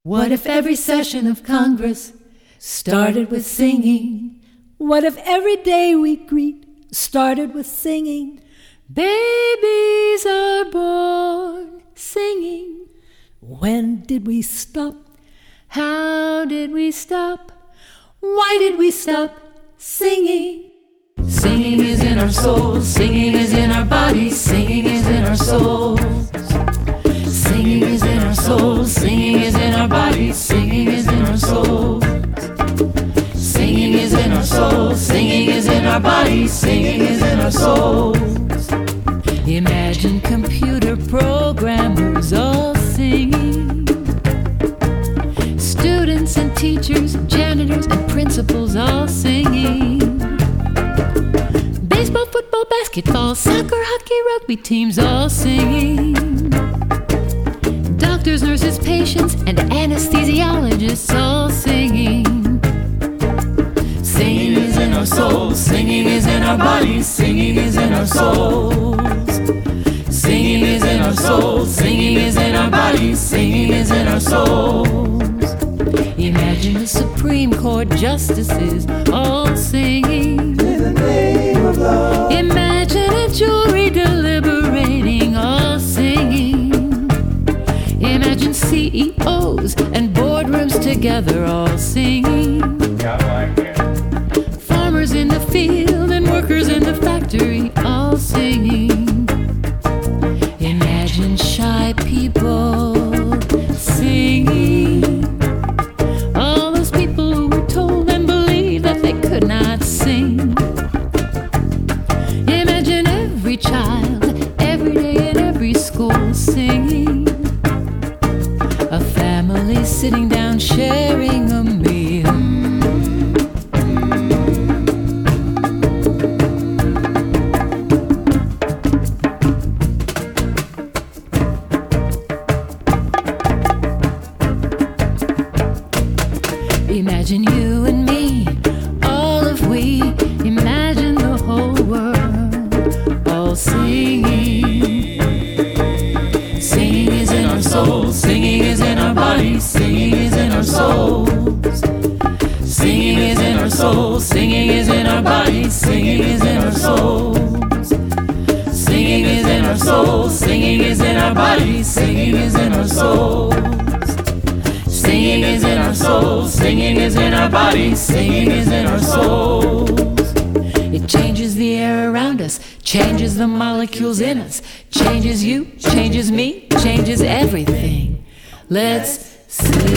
What if every session of Congress started with singing? What if every day we greet started with singing? Babies are born singing. When did we stop? How did we stop? Why did we stop singing? Singing is in our souls, singing is in our bodies, singing is in our souls. Singing is in our souls, singing is in our bodies, singing is in our souls. Singing is in our souls, singing is in our bodies, singing is in our souls. Imagine computer programmers all singing. Students and teachers, janitors and principals all singing. Baseball, football, basketball, soccer, hockey, rugby teams all singing. Doctors, nurses, patients, and anesthesiologists all singing. Singing is in our souls, singing is in our bodies, singing is in our souls. Singing is in our souls, singing is in our bodies, singing is in our souls. Imagine the Supreme Court justices all singing. In the name of love. Imagine a jury deliberating all singing. Imagine CEOs and boardrooms together all singing. Farmers in the field and workers in the factory all singing. Imagine shy people singing. All those people who were told and believed that they could not sing. Imagine every child, every day in every school singing. A family sitting down sharing a meal. Imagine you and me, all of we. Imagine the whole world all singing. Singing is in our souls, singing is in our bodies, singing is in our souls. Singing is in our souls, singing is in our bodies, singing is in our souls. Singing is in our souls, singing is in our bodies, singing is in our souls. Singing is in our souls, singing is in our bodies, singing is in our souls. It changes the air around us, changes the molecules in us, changes you, changes me, changes everything. Let's sing.